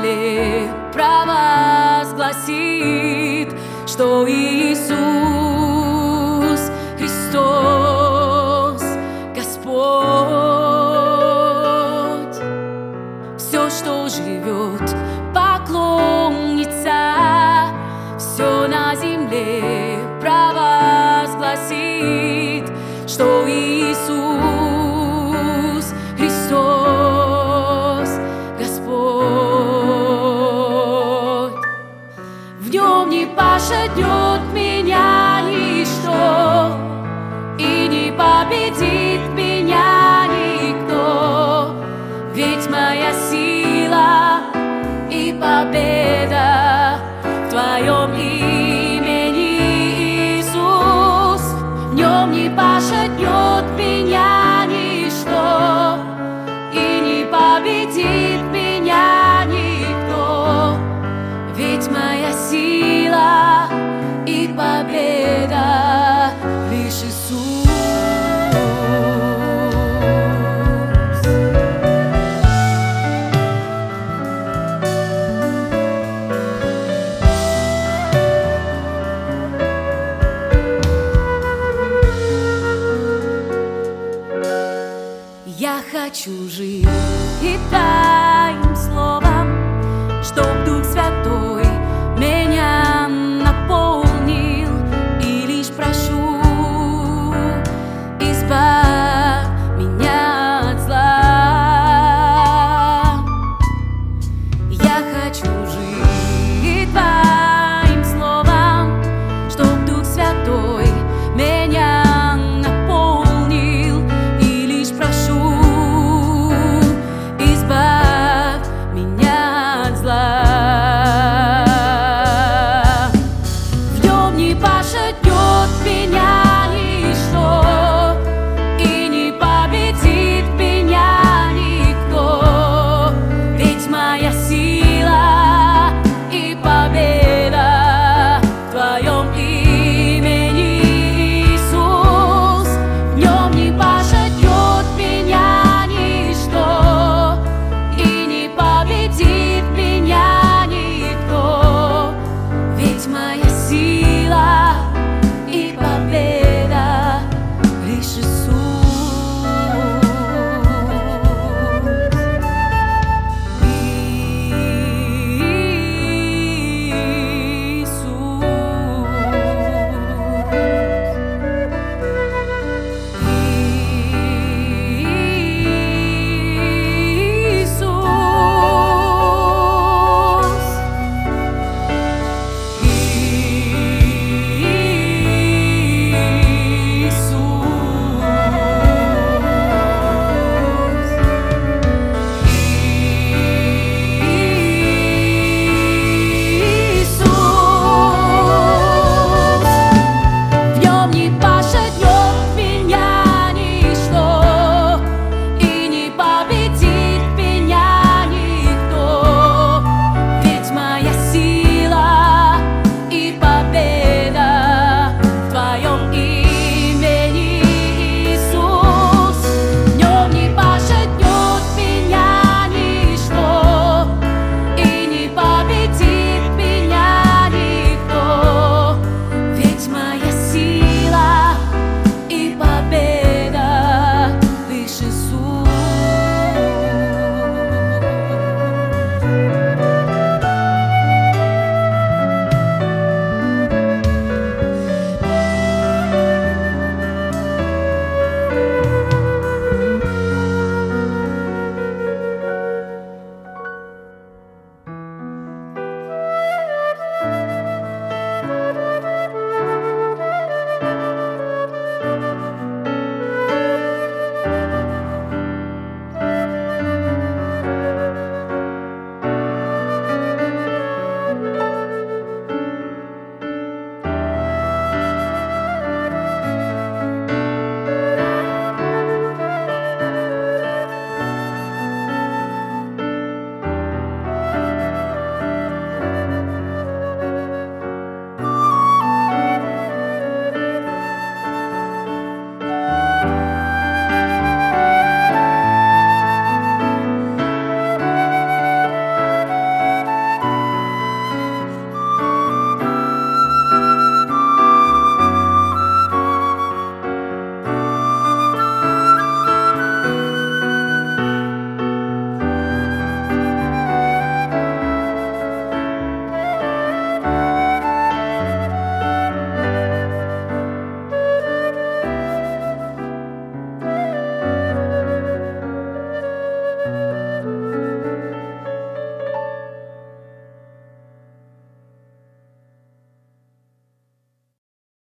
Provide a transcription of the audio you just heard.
земле провозгласит, что Иисус Христос Господь. Все, что живет, поклонится, все на земле провозгласит, что Иисус Христос Господь. В нем не пошатнет меня ничто, и не победит меня никто, ведь моя сила и победа в Твоем имени, Иисус. В нем не пошатнет меня ничто, и не победит меня никто, ведь моя сила и победа лишь Иисус. Я хочу жить и Твоим словом, чтоб Дух Святой меня наполнил, и лишь прошу, избавь меня от зла. Я хочу жить